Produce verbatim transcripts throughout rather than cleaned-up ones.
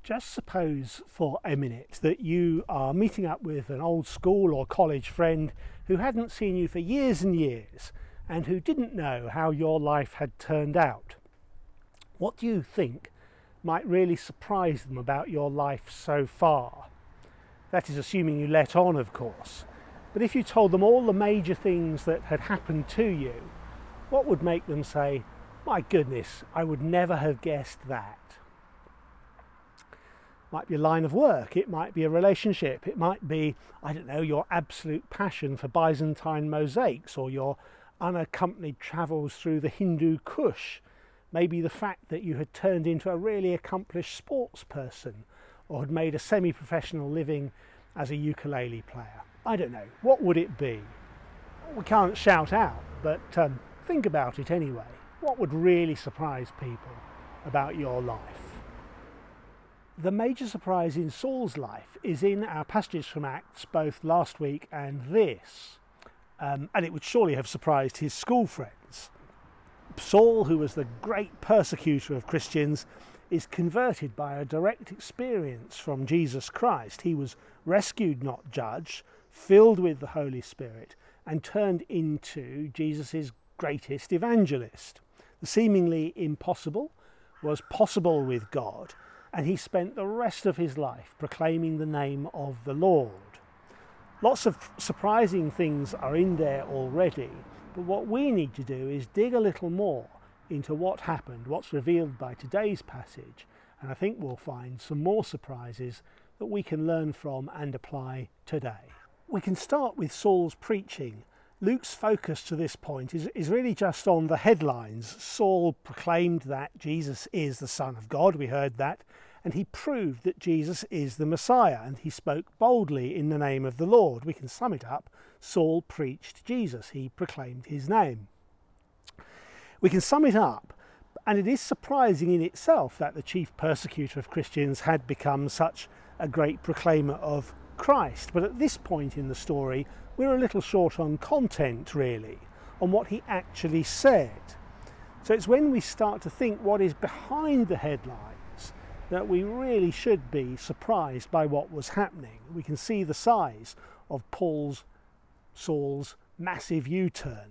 Just suppose for a minute that you are meeting up with an old school or college friend who hadn't seen you for years and years and who didn't know how your life had turned out. What do you think might really surprise them about your life so far? That is assuming you let on, of course. But if you told them all the major things that had happened to you, what would make them say, "My goodness, I would never have guessed that"? Might be a line of work, it might be a relationship, it might be, I don't know, your absolute passion for Byzantine mosaics or your unaccompanied travels through the Hindu Kush. Maybe the fact that you had turned into a really accomplished sports person or had made a semi-professional living as a ukulele player. I don't know. What would it be? We can't shout out, but um, think about it anyway. What would really surprise people about your life? The major surprise in Saul's life is in our passages from Acts, both last week and this. Um, and it would surely have surprised his school friends. Saul, who was the great persecutor of Christians, is converted by a direct experience from Jesus Christ. He was rescued, not judged, filled with the Holy Spirit, and turned into Jesus' greatest evangelist. The seemingly impossible was possible with God, and he spent the rest of his life proclaiming the name of the Lord. Lots of surprising things are in there already, but what we need to do is dig a little more into what happened, what's revealed by today's passage, and I think we'll find some more surprises that we can learn from and apply today. We can start with Saul's preaching. Luke's focus to this point is, is really just on the headlines. Saul proclaimed that Jesus is the Son of God, we heard that, and he proved that Jesus is the Messiah, and he spoke boldly in the name of the Lord. We can sum it up. Saul preached Jesus. He proclaimed his name. We can sum it up, and it is surprising in itself that the chief persecutor of Christians had become such a great proclaimer of Christ. But at this point in the story, we're a little short on content, really, on what he actually said. So it's when we start to think what is behind the headlines that we really should be surprised by what was happening. We can see the size of Paul's, Saul's massive U-turn.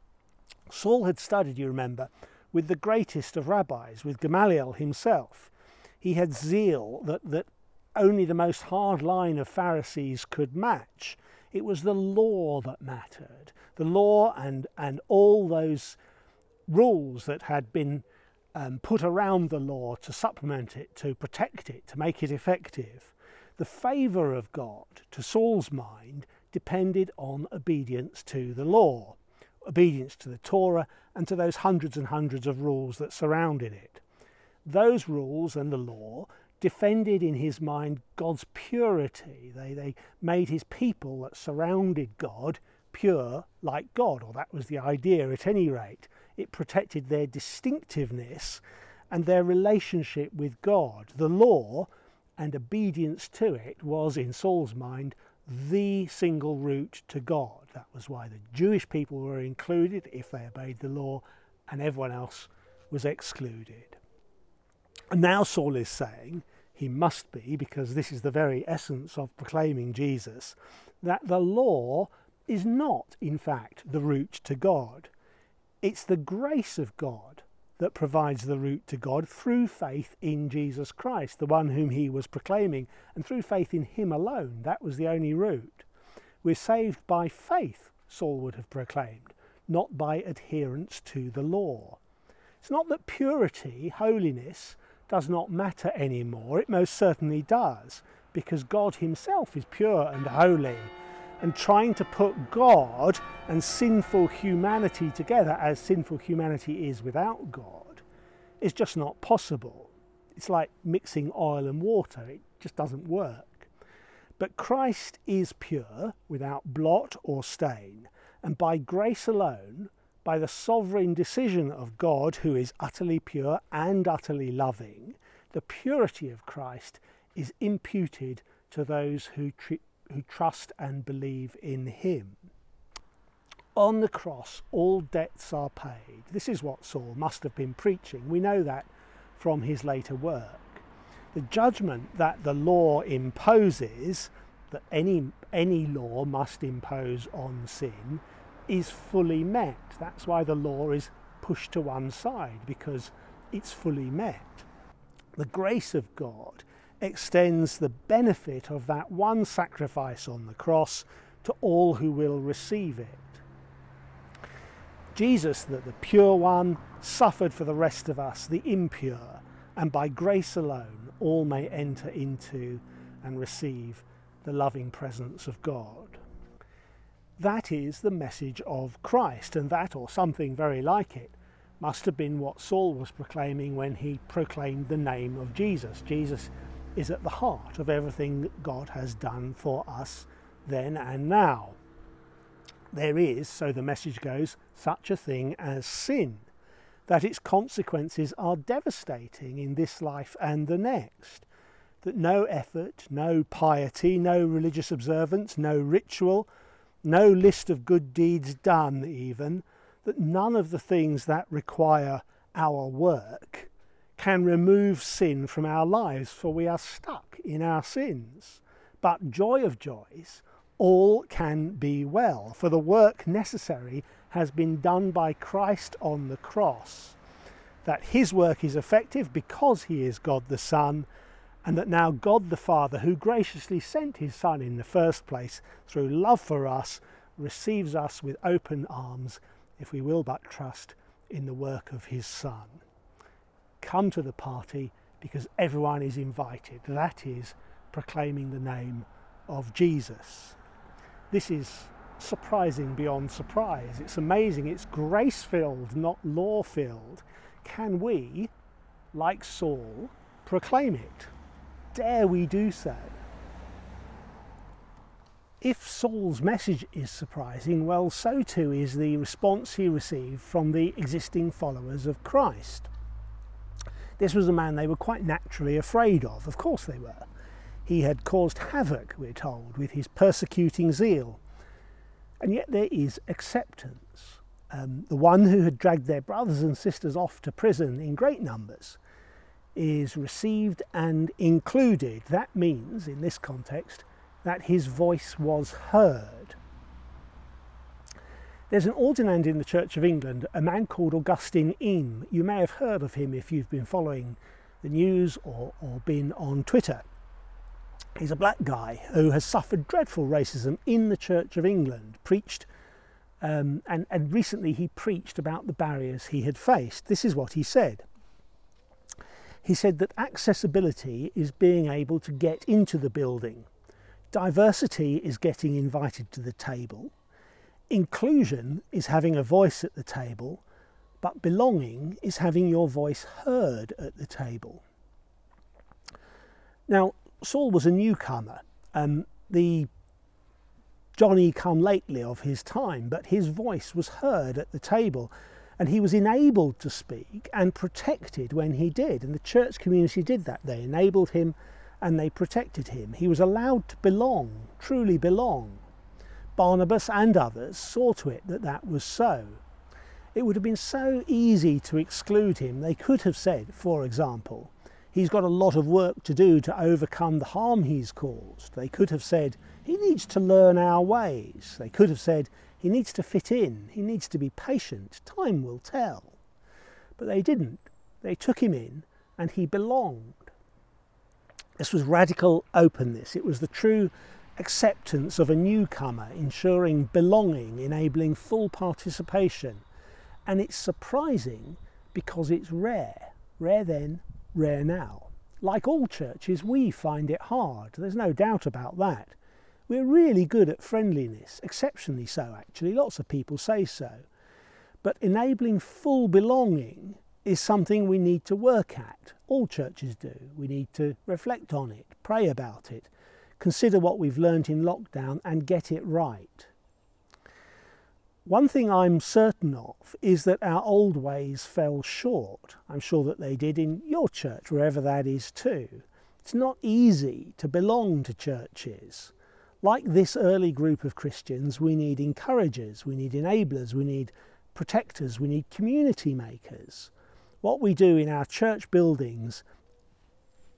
Saul had studied, you remember, with the greatest of rabbis, with Gamaliel himself. He had zeal that, that only the most hard line of Pharisees could match. It was the law that mattered. The law and, and all those rules that had been um, put around the law to supplement it, to protect it, to make it effective. The favour of God, to Saul's mind, depended on obedience to the law, obedience to the Torah and to those hundreds and hundreds of rules that surrounded it. Those rules and the law defended in his mind God's purity. They, they made his people that surrounded God pure like God, or that was the idea at any rate. It protected their distinctiveness and their relationship with God. The law and obedience to it was, in Saul's mind, the single route to God. That was why the Jewish people were included if they obeyed the law, and everyone else was excluded. And now Saul is saying, he must be, because this is the very essence of proclaiming Jesus, that the law is not, in fact, the route to God. It's the grace of God that provides the route to God through faith in Jesus Christ, the one whom he was proclaiming, and through faith in him alone. That was the only route. We're saved by faith, Saul would have proclaimed, not by adherence to the law. It's not that purity, holiness, does not matter anymore. It most certainly does, because God himself is pure and holy. And trying to put God and sinful humanity together, as sinful humanity is without God, is just not possible. It's like mixing oil and water. It just doesn't work. But Christ is pure, without blot or stain, and by grace alone, by the sovereign decision of God, who is utterly pure and utterly loving, the purity of Christ is imputed to those who treat who trust and believe in him. On the cross, all debts are paid. This is what Saul must have been preaching. We know that from his later work. The judgment that the law imposes, that any, any law must impose on sin, is fully met. That's why the law is pushed to one side, because it's fully met. The grace of God extends the benefit of that one sacrifice on the cross to all who will receive it. Jesus, the, the pure one, suffered for the rest of us, the impure, and by grace alone all may enter into and receive the loving presence of God. That is the message of Christ, and that, or something very like it, must have been what Saul was proclaiming when he proclaimed the name of Jesus. Jesus is at the heart of everything that God has done for us then and now. There is, so the message goes, such a thing as sin, that its consequences are devastating in this life and the next, that no effort, no piety, no religious observance, no ritual, no list of good deeds done even, that none of the things that require our work can remove sin from our lives, for we are stuck in our sins. But joy of joys, all can be well, for the work necessary has been done by Christ on the cross, that his work is effective because he is God the Son, and that now God the Father, who graciously sent his Son in the first place through love for us, receives us with open arms if we will but trust in the work of his Son. Come to the party, because everyone is invited. That is proclaiming the name of Jesus. This is surprising beyond surprise. It's amazing. It's grace-filled, not law-filled. Can we, like Saul, proclaim it? Dare we do so? If Saul's message is surprising, well, so too is the response he received from the existing followers of Christ. This was a man they were quite naturally afraid of. Of course they were. He had caused havoc, we're told, with his persecuting zeal. And yet there is acceptance. Um, the one who had dragged their brothers and sisters off to prison in great numbers is received and included. That means, in this context, that his voice was heard. There's an ordinand in the Church of England, a man called Augustine Im. You may have heard of him if you've been following the news or, or been on Twitter. He's a black guy who has suffered dreadful racism in the Church of England, preached, um, and, and recently he preached about the barriers he had faced. This is what he said. He said that accessibility is being able to get into the building. Diversity is getting invited to the table. Inclusion is having a voice at the table, but belonging is having your voice heard at the table. Now, Saul was a newcomer, um, the Johnny-come-lately of his time, but his voice was heard at the table, and he was enabled to speak and protected when he did, and the church community did that. They enabled him and they protected him. He was allowed to belong, truly belong. Barnabas and others saw to it that that was so. It would have been so easy to exclude him. They could have said, for example, he's got a lot of work to do to overcome the harm he's caused. They could have said, he needs to learn our ways. They could have said, he needs to fit in. He needs to be patient. Time will tell. But they didn't. They took him in and he belonged. This was radical openness. It was the true acceptance of a newcomer, ensuring belonging, enabling full participation. And it's surprising because it's rare. Rare then, rare now. Like all churches, we find it hard. There's no doubt about that. We're really good at friendliness, exceptionally so actually. Lots of people say so. But enabling full belonging is something we need to work at. All churches do. We need to reflect on it, pray about it, consider what we've learnt in lockdown and get it right. One thing I'm certain of is that our old ways fell short. I'm sure that they did in your church, wherever that is too. It's not easy to belong to churches. Like this early group of Christians, we need encouragers, we need enablers, we need protectors, we need community makers. What we do in our church buildings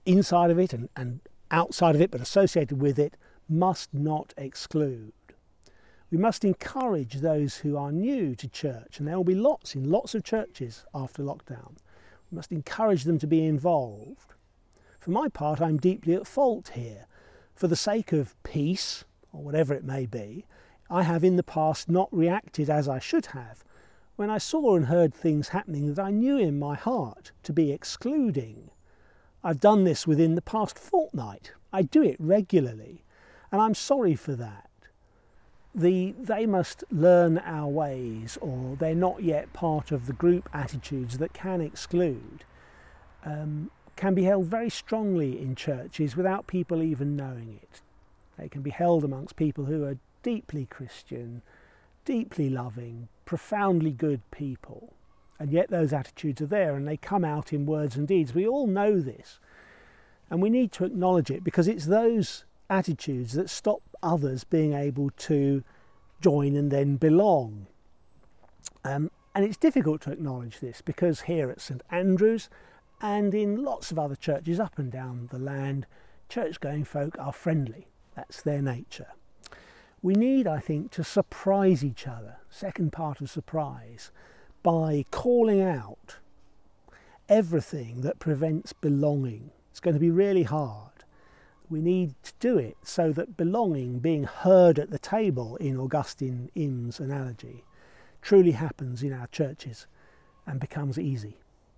inside of it and, and outside of it, but associated with it, must not exclude. We must encourage those who are new to church, and there will be lots in lots of churches after lockdown. We must encourage them to be involved. For my part, I'm deeply at fault here. For the sake of peace, or whatever it may be, I have in the past not reacted as I should have when I saw and heard things happening that I knew in my heart to be excluding. I've done this within the past fortnight. I do it regularly, and I'm sorry for that. The they must learn our ways, or they're not yet part of the group attitudes that can exclude, um, can be held very strongly in churches without people even knowing it. They can be held amongst people who are deeply Christian, deeply loving, profoundly good people, and yet those attitudes are there and they come out in words and deeds. We all know this, and we need to acknowledge it, because it's those attitudes that stop others being able to join and then belong. Um, and it's difficult to acknowledge this, because here at St Andrews and in lots of other churches up and down the land, church-going folk are friendly. That's their nature. We need, I think, to surprise each other, second part of surprise, by calling out everything that prevents belonging. It's going to be really hard. We need to do it so that belonging, being heard at the table in Augustine Im's analogy, truly happens in our churches and becomes easy.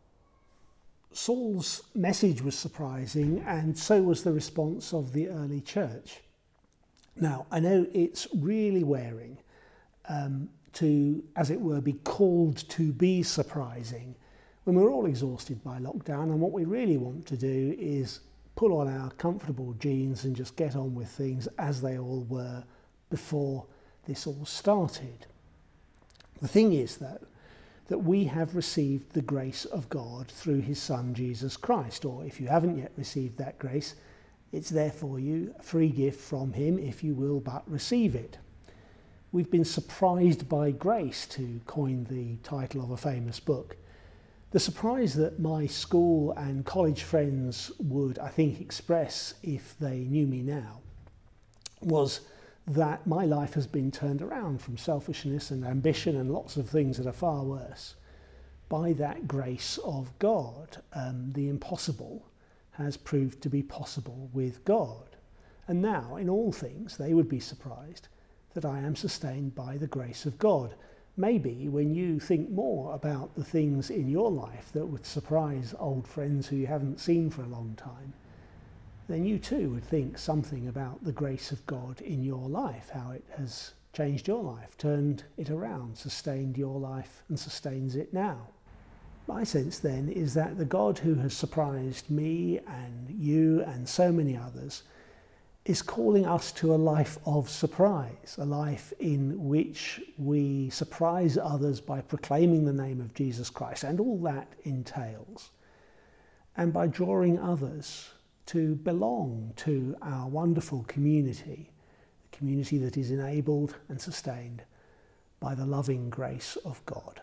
Saul's message was surprising, and so was the response of the early church. Now, I know it's really wearing um, to, as it were, be called to be surprising when we're all exhausted by lockdown, and what we really want to do is pull on our comfortable jeans and just get on with things as they all were before this all started. The thing is, though, that we have received the grace of God through his Son, Jesus Christ, or if you haven't yet received that grace, it's there for you, a free gift from him, if you will but receive it. We've been surprised by grace, to coin the title of a famous book. The surprise that my school and college friends would, I think, express if they knew me now was that my life has been turned around from selfishness and ambition and lots of things that are far worse by that grace of God. Um, the impossible has proved to be possible with God. And now, in all things, they would be surprised that I am sustained by the grace of God. Maybe when you think more about the things in your life that would surprise old friends who you haven't seen for a long time, then you too would think something about the grace of God in your life, how it has changed your life, turned it around, sustained your life and sustains it now. My sense then is that the God who has surprised me and you and so many others is calling us to a life of surprise, a life in which we surprise others by proclaiming the name of Jesus Christ and all that entails, and by drawing others to belong to our wonderful community, a community that is enabled and sustained by the loving grace of God.